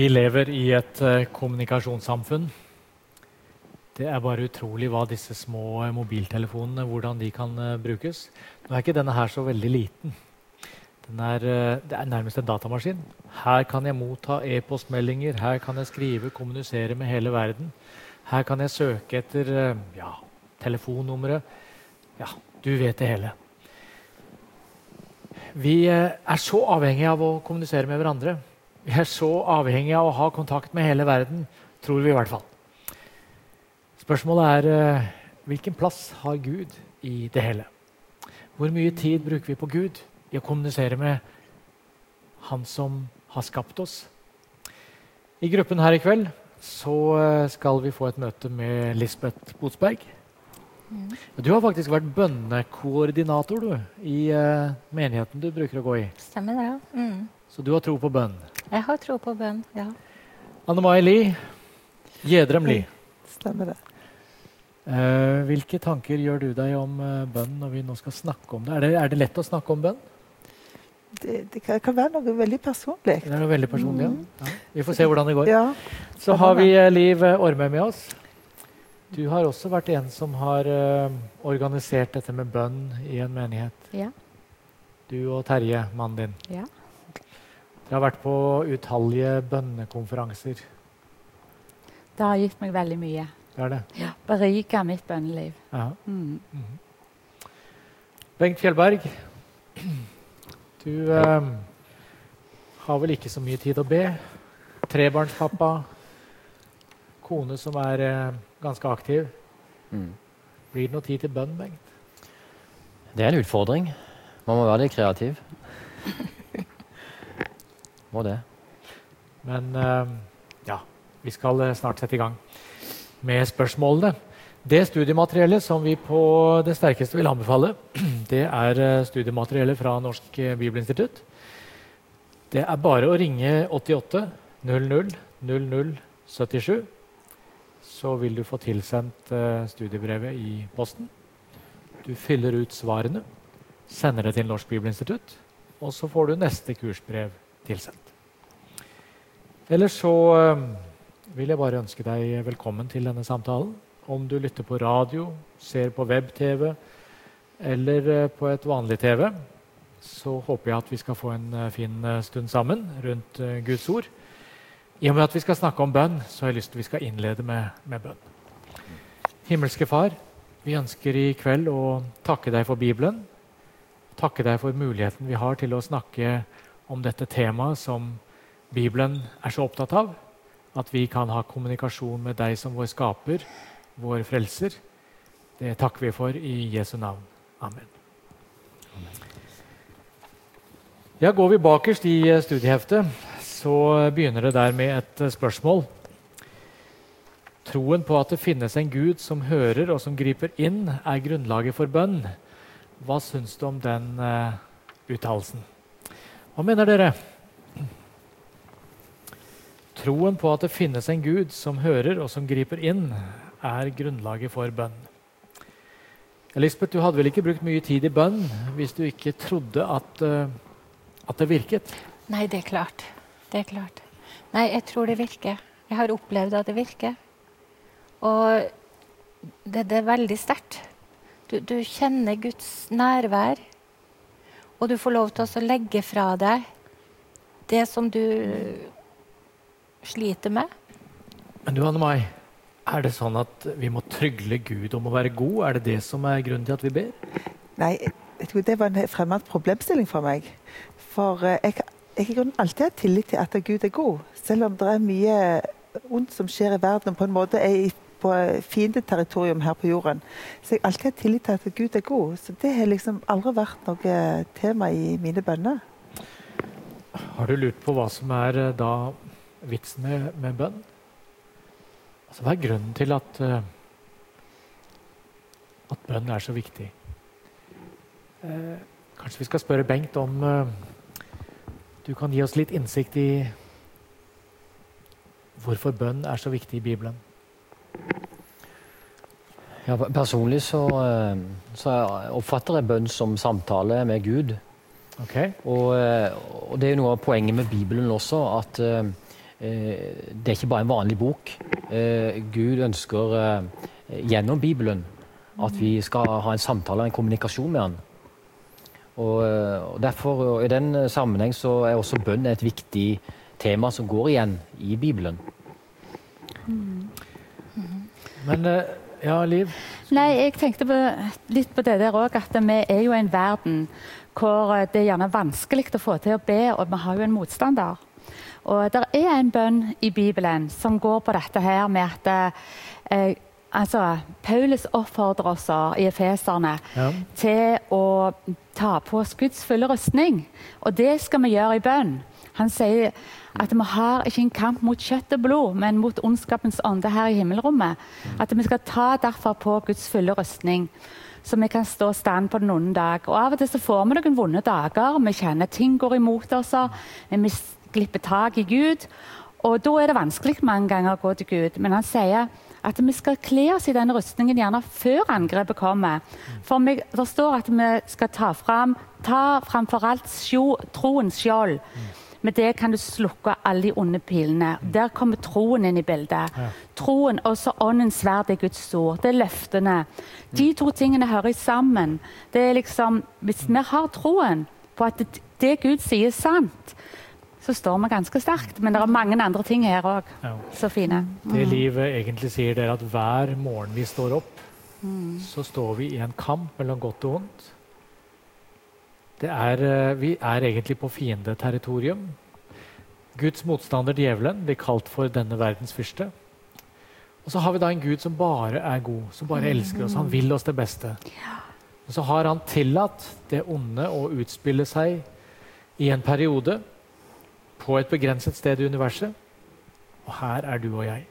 Vi lever i et kommunikasjonssamfunn. Det er bare utrolig hva disse små mobiltelefonene, hvordan de kan brukes. Nå er ikke denne her så veldig liten. Det er nærmest en datamaskin. Her kan jeg motta e-postmeldinger, her kan jeg skrive, kommunisere med hele verden. Her kan jeg søke etter telefonnumre. Ja, du vet det hele. Vi er så avhengige av å kommunisere med hverandre. Vi er så avhengige av å ha kontakt med hele verden, tror vi i hvert fall. Spørsmålet er hvilken plass har Gud i det hele? Hvor mye tid bruker vi på Gud i å kommunisere med Han som har skapt oss? I gruppen her i kveld så skal vi få et møte med Lisbeth Botsberg. Du har faktisk vært bønnekoordinator i menigheten du bruker å gå i. Stemmer det, ja. Så du har tro på bønn? Jeg har tro på bønn, ja. Anne-Mai Lie, Gjedrem Lie. Stemmer det. Hvilke tanker gjør du deg om bønn når vi nå skal snakke om det? Er det lett å snakke om bønn? Det kan være noe veldig personlig. Det er noe veldig personlig, ja. Vi får se hvordan det går. Ja. Så har vi Liv Orme med oss. Du har også vært en som har organisert dette med bønn i en menighet. Ja. Du og Terje, mannen din. Ja. Du har vært på utallige bønnekonferanser. Det har gitt meg veldig mye. Det er det? Ja. Beriket mitt bønneliv. Ja. Bengt Fjellberg, du har vel ikke så mye tid å be. Trebarnspappa, kone som er ganske aktiv. Blir det noe tid til bønn, Bengt? Det er en utfordring. Man må være litt kreativ. Må det. Men vi skal snart sette i gang med spørsmålene. Det studiemateriellet som vi på det sterkeste vil anbefale, det er studiemateriellet fra Norsk Bibelinstitutt. Det er bare å ringe 88 00 00 77, så vil du få tilsendt studiebrevet i posten. Du fyller ut svarene, sender det til Norsk Bibelinstitutt, og så får du neste kursbrev tilsendt. Ellers så vil jeg bare ønske deg velkommen til denne samtalen. Om du lytter på radio, ser på web-TV eller på et vanlig TV, så håper jeg at vi skal få en fin stund sammen rundt Guds ord. I og med at vi skal snakke om bønn, så har jeg lyst til at vi skal innlede med bønn. Himmelske Far, vi ønsker i kveld å takke deg for Bibelen, takke deg for muligheten vi har til å snakke om dette temaet som Bibelen er så opptatt av, at vi kan ha kommunikasjon med deg som vår skaper, vår frelser. Det takker vi for i Jesu navn. Amen. Ja, går vi bakerst i studieheftet, så begynner det der med et spørsmål. Troen på at det finnes en Gud som hører og som griper inn, er grunnlaget for bønn. Hva syns du om den uttalelsen? Hva mener dere? Troen på at det finnes en Gud som hører og som griper inn, er grunnlaget for bønn. Lisbeth, du hadde vel ikke brukt mye tid i bønn hvis du ikke trodde at det virket? Nei, det er klart. Det er klart. Nei, jeg tror det virker. Jeg har opplevd at det virker. Og det er veldig sterkt. Du kjenner Guds nærvær, og du får lov til å legge fra deg det som du sliter med. Men du, Anne-Mai, er det sånn at vi må trygle Gud om å være god? Er det det som er grunnen til at vi ber? Nei, jeg tror det var en fremmed problemstilling for meg. For jeg kan alltid ha tillit til at Gud er god, selv om det er mye ondt som skjer i verden, på en måte er på fiendeterritorium her på jorden. Så jeg alltid har tillit til at Gud er god. Så det har liksom aldri vært noe tema i mine bønner. Har du lurt på hva som er da vitsen med bønn? Altså, hva er grunnen til at bønn er så viktig? Kanskje vi skal spørre Bengt om du kan gi oss litt innsikt i hvorfor bønn er så viktig i Bibelen? Ja, personlig så oppfatter jeg bønn som samtale med Gud. Okay. Og det er jo noe av poenget med Bibelen også, at det er ikke bare en vanlig bok. Gud ønsker gjennom Bibelen at vi skal ha en samtale, en kommunikasjon med han. Og derfor, i den sammenheng, så er også bønn et viktig tema som går igjen i Bibelen. Men ja, Liv? Nei, jeg tenkte litt på det der også, at vi er jo i en verden hvor det er gjerne vanskelig å få til å be, og vi har jo en motstander. Og det er en bønn i Bibelen som går på dette her med at Paulus oppfordrer oss i Efeserne til å ta på oss Guds fulle rustning. Og det skal vi gjøre i bønn. Han sier at vi har ikke en kamp mot kjøtt og blod, men mot ondskapens ånde her i himmelrommet. At vi skal ta derfor på Guds fulle rustning, så vi kan stå stand på den onde dag. Og av og til så får vi noen vonde dager, vi kjenner ting går imot oss, vi glipper tak i Gud, og da er det vanskelig mange ganger å gå til Gud. Men han sier at vi skal kle oss i denne rustningen gjerne før angrepet kommer. For det står at vi skal ta framfor alt troens skjold. Med det kan du slukke alle de onde pilene. Der kommer troen inn i bildet. Troen, også åndens sverd, er Guds ord. Det er løftene. De to tingene hører sammen. Det er liksom, hvis vi har troen på at det Gud sier er sant, så står vi ganske sterkt. Men det er mange andre ting her også. Så fine. Det livet egentlig sier det at hver morgen vi står opp, så står vi i en kamp mellom godt og ondt. Vi er egentlig på fiendeterritorium. Guds motstander, djevelen, blir kalt for denne verdens fyrste. Og så har vi da en Gud som bare er god, som bare elsker oss. Han vil oss det beste. Og så har han tillatt det onde å utspille seg i en periode på et begrenset sted i universet. Og her er du og jeg.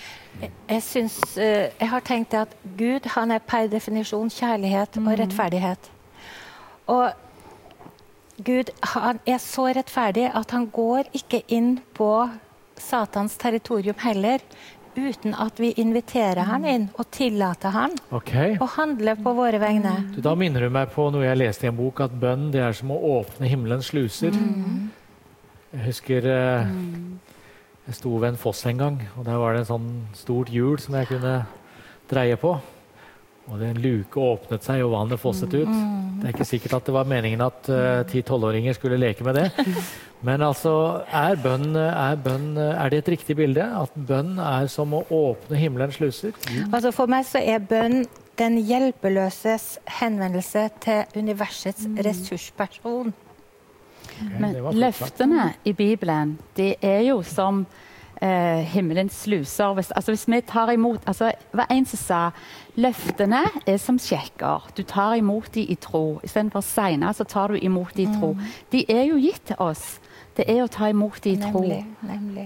Jeg har tenkt at Gud, han er per definisjon kjærlighet og rettferdighet. Og Gud, han er så rettferdig at han går ikke inn på Satans territorium heller, uten at vi inviterer han inn og tillater han å handle på våre vegne. Da minner du meg på noe jeg leste i en bok, at bønn det er som å åpne himmelens sluser. Jeg husker jeg sto ved en foss en gang, og der var det en sånn stort hjul som jeg kunne dreie på. Og en luke åpnet seg, og vannet fosset ut. Det er ikke sikkert at det var meningen at 10-12-åringer skulle leke med det. Men altså, er det et riktig bilde? At bønn er som å åpne himmelens sluser? Altså for meg så er bønn den hjelpeløses henvendelse til universets ressursperson. Men løftene i Bibelen, det er jo som himmelens sluser. Hvis vi tar imot, det var en som sa, løftene er som sjekker. Du tar imot de i tro. I stedet for senere så tar du imot de i tro. De er jo gitt til oss. Det er å ta imot de i tro. Nemlig.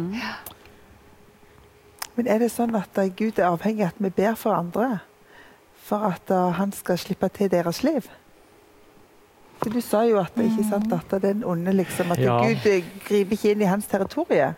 Men er det sånn at Gud er avhengig av at vi ber for andre? For at han skal slippe til deres liv? For du sa jo at det ikke er sant at den onde liksom, at Gud griper ikke inn i hans territorie.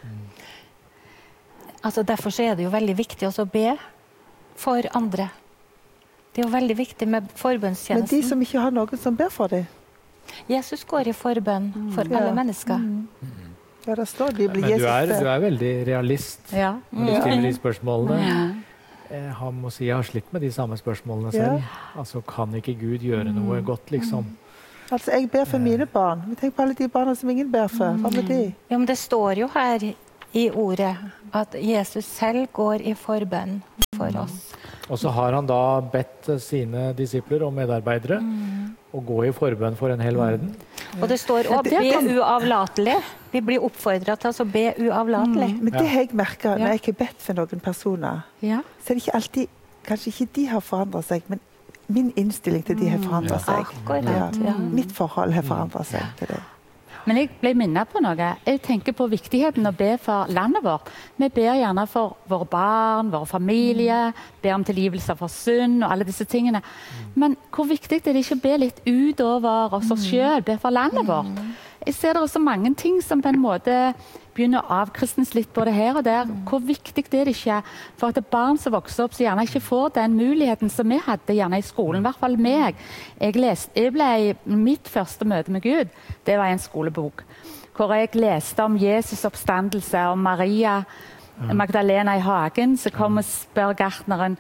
Derfor så er det jo veldig viktig også å be for andre. Det er jo veldig viktig med forbønnstjenesten. Men de som ikke har noen som ber for dem? Jesus går i forbønn for alle mennesker. Ja, det står det. Men du er veldig realist når du stiller de spørsmålene. Jeg må si jeg har slitt med de samme spørsmålene selv. Altså, kan ikke Gud gjøre noe godt, liksom? Altså, jeg ber for mine barn. Vi tenker på alle de barna som ingen ber for. Hva med de? Ja, men det står jo her i ordet at Jesus selv går i forbønn for oss. Og så har han da bedt sine disipler og medarbeidere å gå i forbønn for en hel verden. Og det står å be uavlatelig. Vi blir oppfordret til å be uavlatelig. Men det har jeg merket når jeg ikke har bedt for noen personer. Så er det ikke alltid, kanskje ikke de har forandret seg, men min innstilling til de har forandret seg. Mitt forhold har forandret seg til det. Men jeg ble minnet på noe. Jeg tenker på viktigheten å be for landet vårt. Vi ber gjerne for våre barn, våre familier, ber om tilgivelse for synd og alle disse tingene. Men hvor viktig er det ikke å be litt utover oss selv, be for landet vårt? Jeg ser det også mange ting som på en måte begynner å avkristnes litt både her og der. Hvor viktig det er det ikke for at barn som vokser opp så gjerne ikke får den muligheten som vi hadde gjerne i skolen, i hvert fall meg. Mitt første møte med Gud, det var en skolebok. hvor jeg leste om Jesus' oppstandelse, og Maria Magdalena i hagen, så kom og spør gartneren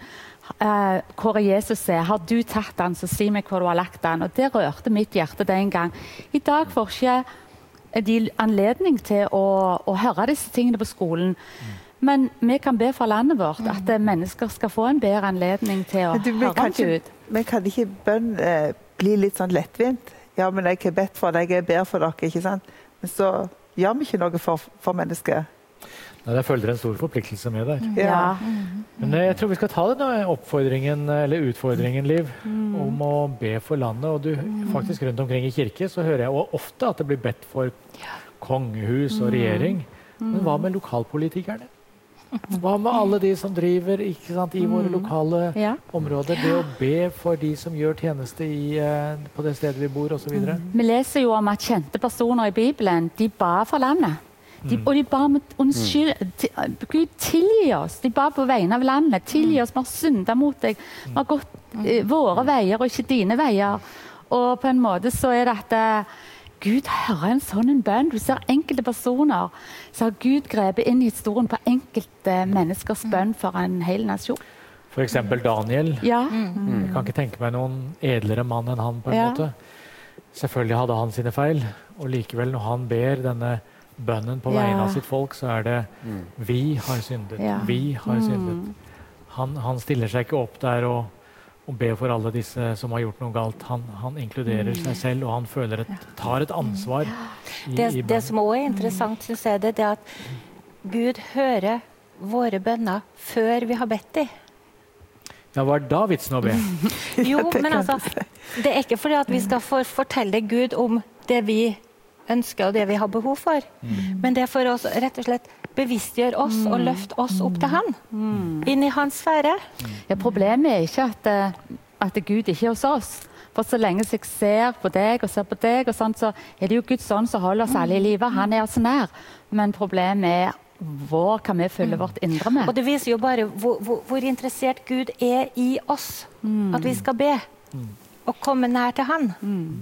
hvor Jesus er. Har du tatt han, så si meg hvor du har lagt han. Og det rørte mitt hjerte den gang. I dag får ikke de anledning til å høre disse tingene på skolen. Men vi kan be for landet vårt at mennesker skal få en bedre anledning til å høre om Gud. Men kan ikke bønn bli litt sånn lettvint? Ja, men jeg har bedt for deg, jeg ber for dere, ikke sant? Men så gjør vi ikke noe for mennesket. Nei, det følger en stor forpliktelse med der. Ja. Men jeg tror vi skal ta denne oppfordringen, eller utfordringen, Liv, om å be for landet. Og du, faktisk rundt omkring i kirke så hører jeg ofte at det blir bedt for kongehus og regjering. Men hva med lokalpolitikerne? Hva med alle de som driver, ikke sant, i våre lokale områder? Det å be for de som gjør tjeneste på det stedet vi bor, og så videre. Vi leser jo om at kjente personer i Bibelen, de ba for landet. Og de ba om unnskyld. Gud, tilgi oss. De ba på vegne av landet. Tilgi oss, vi har syndet mot deg. Vi har gått våre veier og ikke dine veier. Og på en måte så er det at Gud hører en sånn bønn. Du ser enkelte personer, så har Gud grepet inn i historien på enkelte menneskers bønn for en hel nasjon. For eksempel Daniel. Ja. Jeg kan ikke tenke meg noen edlere mann enn han på en måte. Selvfølgelig hadde han sine feil, og likevel når han ber denne bønnen på vegne av sitt folk, så er det vi har syndet, vi har syndet. Han stiller seg ikke opp der og ber for alle disse som har gjort noe galt. Han inkluderer seg selv, og han tar et ansvar i bønnen. Det som også er interessant, synes jeg, det er at Gud hører våre bønner før vi har bedt dem. Ja, hva er da vitsen å be? Jo, men altså, det er ikke fordi at vi skal fortelle Gud om det vi ønsker og det vi har behov for. Men det er for oss rett og slett bevisstgjøre oss og løfte oss opp til han. Inn i hans sfære. Ja, problemet er ikke at Gud ikke er hos oss. For så lenge jeg ser på deg og ser på deg, og sånt, så er det jo Guds ånd som holder oss alle i livet. Han er oss nær. Men problemet er hva kan vi fylle vårt indre med? Og det viser jo bare hvor interessert Gud er i oss. At vi skal be og komme nær til han.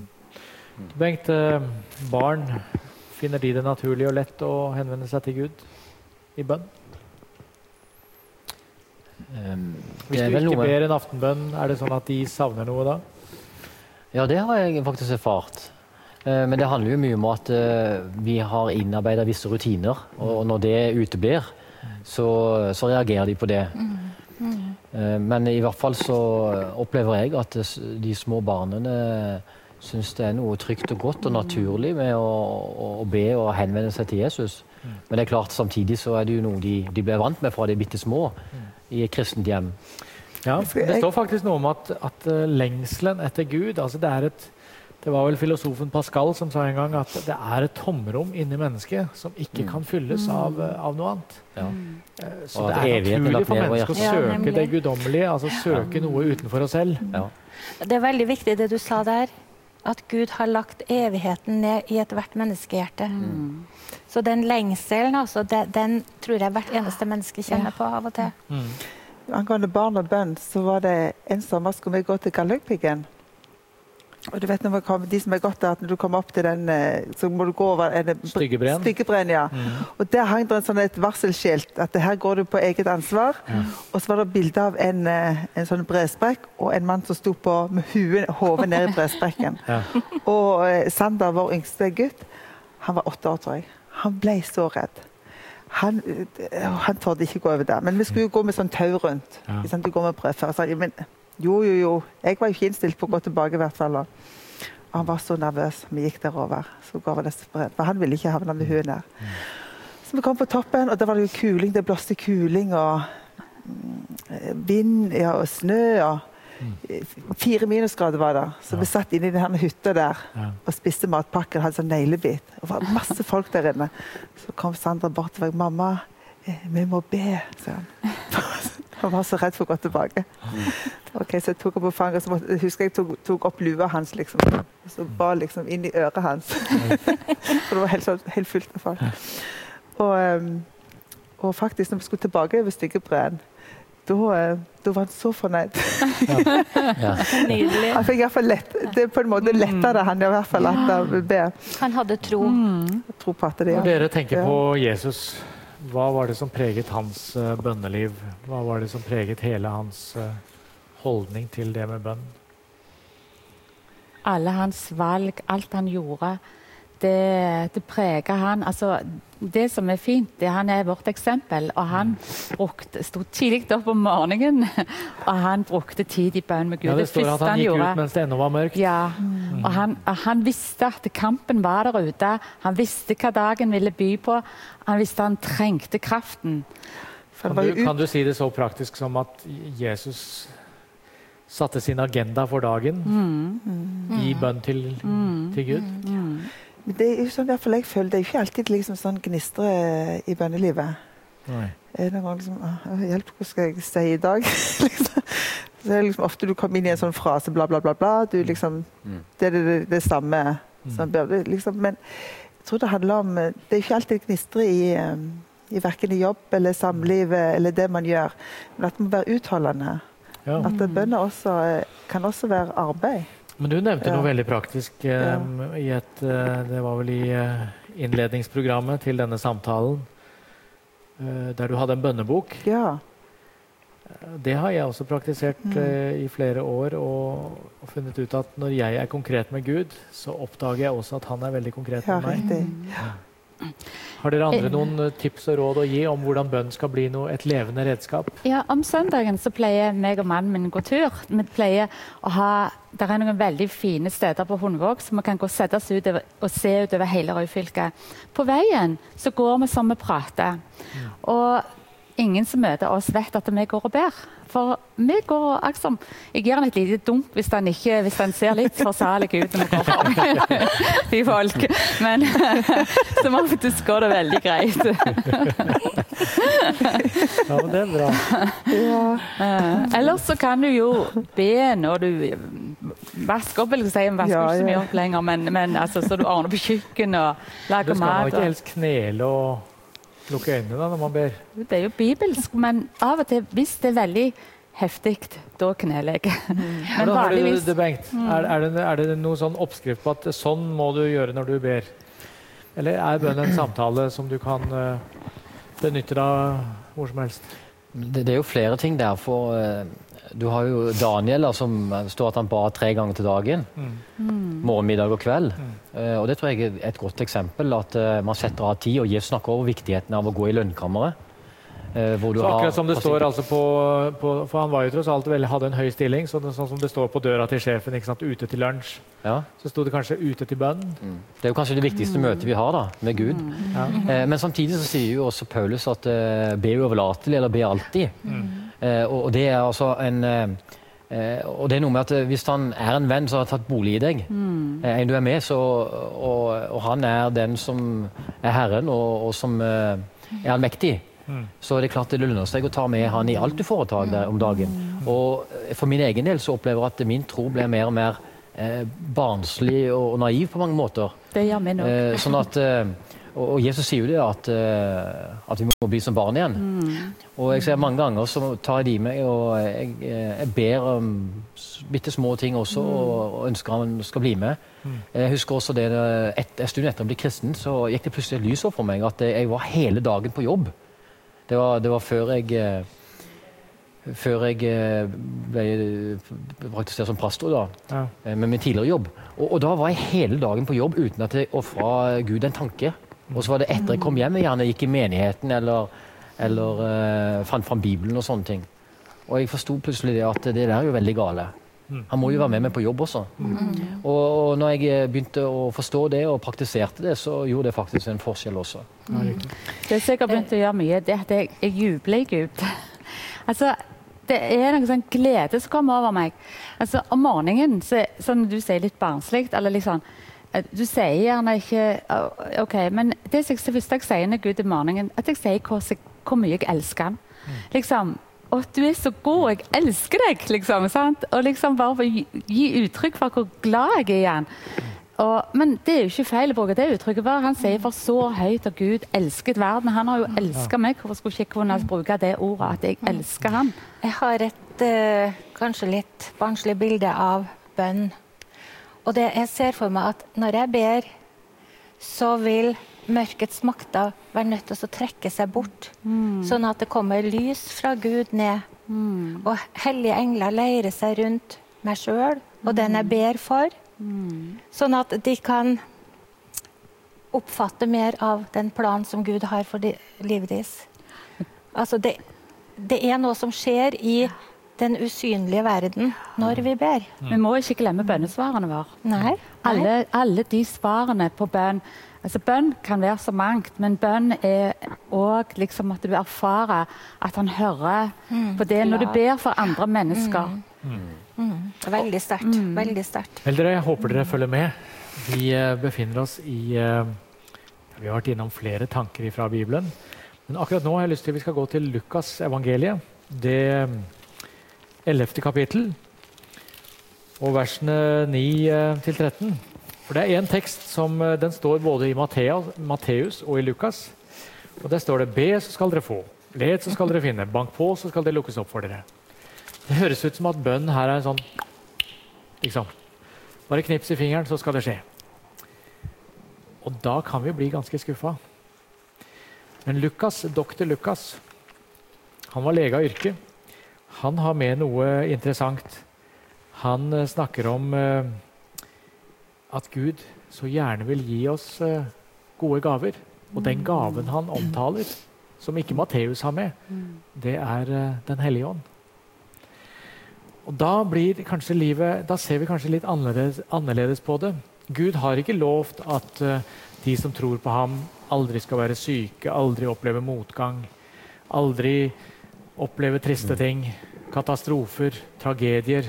Bengt, barn, finner de det naturlig og lett å henvende seg til Gud i bønn? Hvis du ikke ber en aftenbønn, er det sånn at de savner noe da? Ja, det har jeg faktisk erfart. Men det handler jo mye om at vi har innarbeidet visse rutiner, og når det uteblir, så reagerer de på det. Men i hvert fall så opplever jeg at de små barnene synes det er noe trygt og godt og naturlig med å be og henvende seg til Jesus. Men det er klart, samtidig så er det jo noe de ble vant med fra de bitte små i et kristent hjem. Ja, det står faktisk noe om at lengselen etter Gud, altså det var vel filosofen Pascal som sa en gang at det er et tomrom inni mennesket som ikke kan fylles av noe annet. Ja. Så det er naturlig for mennesker å søke det guddommelige, altså søke noe utenfor oss selv. Ja. Det er veldig viktig det du sa der, at Gud har lagt evigheten ned i ethvert menneskehjerte. Så den lengselen, altså, den tror jeg hvert eneste menneske kjenner på av og til. Angående barn og bønn, så var det en sommer skulle vi gå til Galdhøpiggen. Og du vet når de som har gått der, at når du kommer opp til den, så må du gå over Styggebrenn, ja. Og der hang det et varselskilt, at her går du på eget ansvar. Og så var det bilde av en sånn bresprekk, og en mann som sto med hodet ned i bresprekken. Og Sander, vår yngste gutt, han var 8 år, tror jeg. Han ble så redd. Han trodde ikke gå over der. Men vi skulle jo gå med sånn tau rundt. Du går med brødfør. Så men jo. Jeg var jo ikke innstilt på å gå tilbake i hvert fall. Og han var så nervøs. Vi gikk derover. Så går vi desperat. For han ville ikke havne med huet der. Så vi kom på toppen, og der var det jo kuling. Det blåste kuling og vind og snø. Og 4 minusgrader var det. Så vi satt inne i denne hytta der og spiste matpakker. Hadde sånn neglebit. Og det var masse folk der inne. Så kom Sandra bort til meg. Mamma, vi må be, sa han. Han var så redd for å gå tilbake. Ok, så jeg tok opp på fanget, så husker jeg tok opp lua hans, liksom. Så ba liksom inn i øret hans. For det var helt fullt av folk. Og faktisk, når vi skulle tilbake over Styggebrenn, da var han så fornøyd. Ja. Nydelig. Han fikk I hvert fall det på en måte lettere han I hvert fall at han vil be. Han hadde tro. Tro på at det Når dere tenker på Jesus, hva var det som preget hans bønneliv? Hva var det som preget hele hans holdning til det med bønn? Alle hans valg, alt han gjorde, det preger han. Altså, det som fint, han vårt eksempel. Og han stod tidlig opp om morgenen, og han brukte tid I bønn med Gud. Ja, det står at han gikk ut mens det ennå var mørkt. Ja, og han visste at kampen var der ute. Han visste hva dagen ville by på. Han visste han trengte kraften. Kan du si det så praktisk som at Jesus satte sin agenda for dagen I bønn til Gud? Det jo sånn I hvert fall jeg føler. Det jo ikke alltid liksom sånn gnistre I bønnelivet. Nei. Noen ganger liksom, hjelp, hva skal jeg si I dag? Liksom. Så liksom ofte du kommer inn I en sånn frase, bla bla bla bla, du liksom, det samme som liksom, men jeg tror det handler om, det ikke alltid gnistre I hverken I jobb eller samliv eller det man gjør, men at man må være utholdende. Ja. At bønner også, kan også være arbeid. Men du nevnte noe veldig praktisk I det var vel I innledningsprogrammet til denne samtalen, der du hadde en bønnebok. Ja. Det har jeg også praktisert I flere år, og funnet ut at når jeg konkret med Gud, så oppdager jeg også at han veldig konkret med meg. Riktig. Har dere andre noen tips og råd å gi om hvordan bønn skal bli et levende redskap? Ja, om søndagen så pleier meg og mannen min gå tur. Vi pleier å ha, det noen veldig fine steder på Hundvåg, så vi kan gå og sette oss ut og se utover hele Røyfylket. På veien så går vi som vi prater. Og ingen som møter oss vet at vi går og ber. For vi går akkurat jeg gir han et lite dump hvis han ser litt forsalig ut når vi går frem til folk. Men som oftest går det veldig greit. Ja, men det bra. Ellers så kan du jo be når du vasker opp, eller si, vasker ikke så mye opp lenger, men altså, så du ordner på kjøkken og lager mat. Du skal man ikke helst knele og lukke øynene da, når man ber? Det jo bibelsk, men av og til, hvis det veldig heftig, da kneler jeg. Men vanligvis... det, Bengt? Er det noen sånn oppskrift på at sånn må du gjøre når du ber? Eller bønn en samtale som du kan benytte deg hvor som helst? Det jo flere ting der, for du har jo Daniel som står at han ba 3 ganger til dagen, morgen, middag og kveld. Og det tror jeg et godt eksempel, at man setter av tid, og Jesus snakker over viktigheten av å gå I lønnkammeret. Så akkurat som det står altså for han var jo tross alt hadde en høy stilling, sånn som det står på døra til sjefen, ikke sant, ute til lunsj. Ja. Så stod det kanskje ute til bønn. Det jo kanskje det viktigste møtet vi har da, med Gud. Men samtidig så sier jo også Paulus at be uoverlatelig, eller be alltid. Og det altså og det noe med at hvis han en venn som har tatt bolig I deg, en du med, så, og han den som Herren, og som allmektig, så det klart det lønner seg å ta med han I alt du foretar deg om dagen. Og for min egen del så opplever jeg at min tro blir mer og mer barnslig og naiv på mange måter. Det gjør vi nok. Sånn at, og Jesus sier jo det at vi må bli som barn igjen. Og jeg ser mange ganger så tar jeg de med, og jeg ber om bitte små ting også, og ønsker han skal bli med. Jeg husker også det, en stund etter å bli kristen, så gikk det plutselig et lys opp for meg, at jeg var hele dagen på jobb. Det var før jeg ble praktisert som pastor da, med min tidligere jobb. Og da var jeg hele dagen på jobb uten at jeg offret Gud en tanke. Og så var det etter jeg kom hjem, jeg gjerne gikk I menigheten eller fant fram Bibelen og sånne ting. Og jeg forstod plutselig det at det jo veldig gale. Han må jo være med meg på jobb også. Og når jeg begynte å forstå det og praktiserte det, så gjorde det faktisk en forskjell også. Det som jeg har begynt å gjøre mye, det at jeg jubler I Gud. Altså, det noen sånn glede som kommer over meg. Altså, om morgenen, så, sånn du sier litt barnsligt, eller liksom, du sier gjerne ikke, ok, men det første jeg sier når Gud I morgenen, at jeg sier hvor mye jeg elsker han. Liksom, og du så god, jeg elsker deg, liksom, sant? Og liksom bare for å gi uttrykk for hvor glad jeg I han. Men det er jo ikke feil å bruke det uttrykket. Han sier for så høyt at Gud elsket verden. Han har jo elsket meg. Hvorfor skulle jeg ikke kunne bruke det ordet, at jeg elsker han? Jeg har et kanskje litt barnslig bilde av bønn. Og jeg ser for meg at når jeg ber, så vil mørkets makter være nødt til å trekke seg bort. Sånn at det kommer lys fra Gud ned. Og hellige engler leirer seg rundt meg selv, og den jeg ber for. Sånn at de kan oppfatte mer av den planen som Gud har for livet deres. Altså det er noe som skjer i den usynlige verden når vi ber. Vi må ikke glemme bønnesvarene våre. Nei. Alle de svarene på bønn. Altså, bønn kan være så mangt, men bønn er også liksom at du erfarer at han hører på det når du ber for andre mennesker. Veldig sterkt. Veldig sterkt. Vel, dere, jeg håper dere følger med. Vi befinner oss i vi har vært innom flere tanker fra Bibelen. Men akkurat nå har jeg lyst til at vi skal gå til Lukas evangeliet. Det 11. kapittel. Og versene 9-13. For det er en tekst som den står både i Matteus og i Lukas. Og der står det: be, så skal dere få. Let, så skal dere finne. Bank på, så skal det lukkes opp for dere. Det høres ut som at bønn her er sånn liksom, bare knips i fingeren, så skal det skje. Og da kan vi bli ganske skuffa. Men doktor Lukas, han var lege av yrke. Han har med noe interessant. Han snakker om at Gud så gjerne vil gi oss gode gaver. Og den gaven han omtaler, som ikke Matteus har med, det er Den hellige ånd. Og da ser vi kanskje litt annerledes på det. Gud har ikke lovt at de som tror på ham, aldri skal være syke, aldri oppleve motgang, aldri oppleve triste ting, katastrofer, tragedier.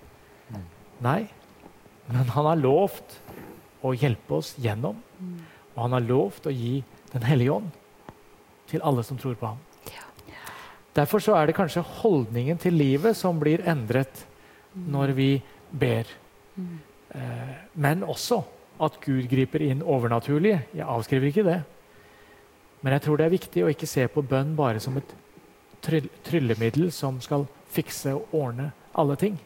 Nei, men han har lovt å hjelpe oss gjennom, og han har lovt å gi Den hellige ånd til alle som tror på ham. Derfor så er det kanskje holdningen til livet som blir endret når vi ber. Men også at Gud griper inn overnaturlig. Jeg avskriver ikke det. Men jeg tror det er viktig å ikke se på bønn bare som et tryllemiddel som skal fikse og ordne alle ting.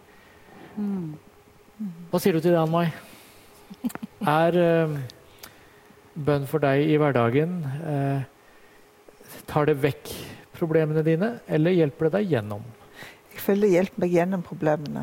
Hva sier du til det, Ann-Mai? Er bønn for deg i hverdagen, tar det vekk problemene dine, eller hjelper det deg gjennom? Jeg føler det hjelper meg gjennom problemene.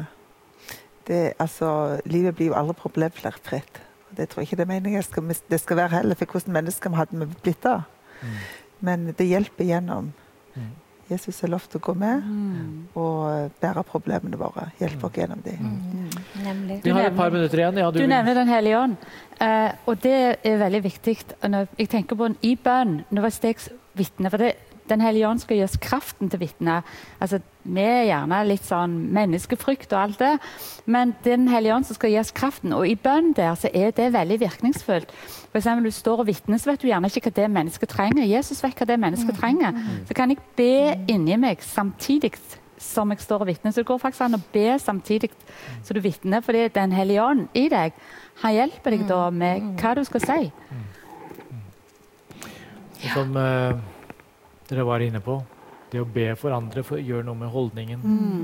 Livet blir jo aldri problemfritt. Det tror jeg ikke det er meningen det skal være heller, for hvordan mennesker hadde vi blitt da. Men det hjelper gjennom. Jesus har lov til å gå med og bære problemene våre. Hjelpe oss gjennom dem. Vi har et par minutter igjen. Ja, du nevner Den hellige ånd. Og det er veldig viktig. Når jeg tenker på i bønn, når jeg vitner, for Den hellige ånd skal gi oss kraften til vitne. Altså, vi er gjerne litt sånn menneskefrykt og alt det, men Den hellige ånd som skal gi oss kraften. Og i bønn der så er det veldig virkningsfullt. For eksempel, du står og vitner, så vet du gjerne ikke hva det mennesket trenger. Jesus vet hva det mennesket trenger. Så kan jeg be inni meg samtidig som jeg står og vitner. Så det går faktisk an å be samtidig så du vitner, fordi Den hellige ånd i deg, han hjelper deg da med hva du skal si. Som dere var inne på, det å be for andre gjør noe med holdningen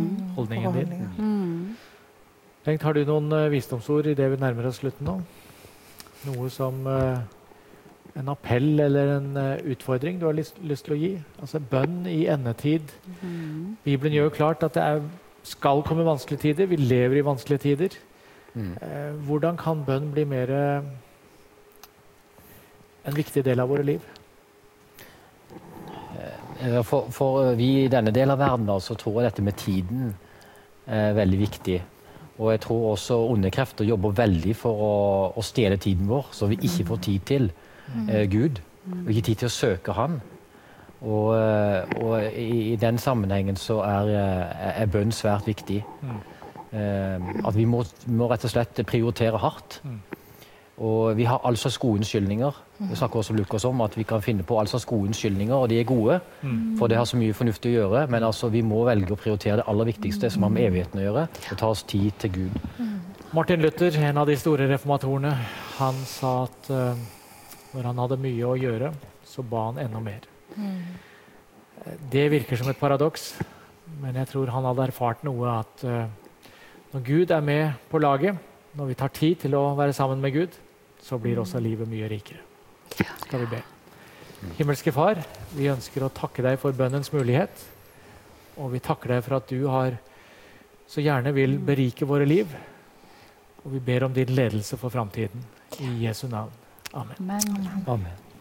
din. Bengt, har du noen visdomsord i det vi nærmer oss slutten nå? Noe som en appell eller en utfordring du har lyst til å gi? Altså bønn i endetid. Bibelen gjør jo klart at det skal komme vanskelige tider. Vi lever i vanskelige tider. Hvordan kan bønn bli mer en viktig del av våre liv? For vi i denne delen av verden da, så tror jeg dette med tiden er veldig viktig. Og jeg tror også onde krefter jobber veldig for å stjele tiden vår, så vi ikke får tid til Gud, og ikke tid til å søke Han. Og i den sammenhengen så er bønn svært viktig. At vi må rett og slett prioritere hardt. Og vi har altså gode unnskyldninger. Det snakker også Lukas om, at vi kan finne på altså gode unnskyldninger, og de er gode, for det har så mye fornuftig å gjøre, men altså vi må velge å prioritere det aller viktigste som har med evigheten å gjøre, og ta oss tid til Gud. Martin Luther, en av de store reformatorene, han sa at når han hadde mye å gjøre, så ba han enda mer. Det virker som et paradoks, men jeg tror han hadde erfart noe at når Gud er med på laget, når vi tar tid til å være sammen med Gud, så blir også livet mye rikere. Skal vi be. Himmelske Far, vi ønsker å takke deg for bønnens mulighet, og vi takker deg for at du så gjerne vil berike våre liv, og vi ber om din ledelse for fremtiden. I Jesu navn. Amen. Amen. Amen.